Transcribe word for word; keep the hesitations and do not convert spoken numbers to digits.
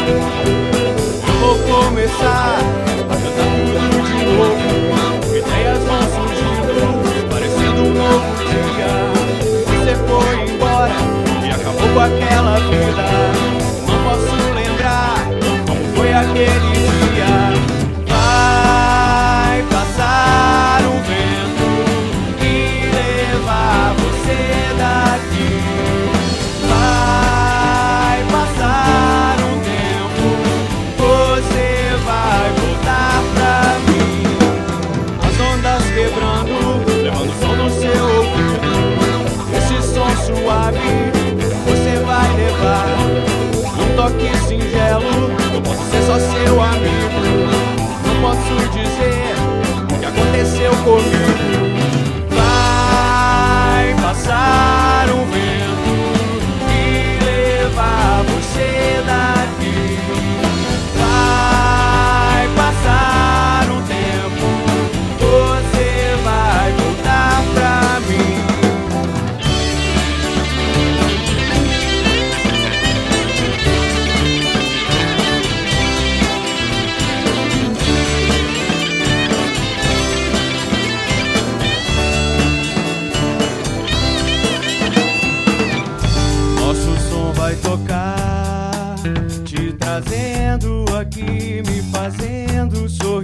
Eu vou começar a cantar tudo de novo. Ideias vão surgindo, parecendo um novo dia. Você foi embora e acabou com aquela vida. Não posso lembrar como foi aquele dia. Vai passar o vento e levar você daqui. Vai passar um tempo, você vai voltar pra mim. As ondas quebrando, levando som no seu ouvido. Esse som suave você vai levar. Um toque singelo, eu posso ser só seu amigo. Não posso dizer o que aconteceu comigo. Vai passar um vento e levar você daqui. Vai passar um tempo, você vai voltar pra mim. Vai tocar, te trazendo aqui, me fazendo sorrir.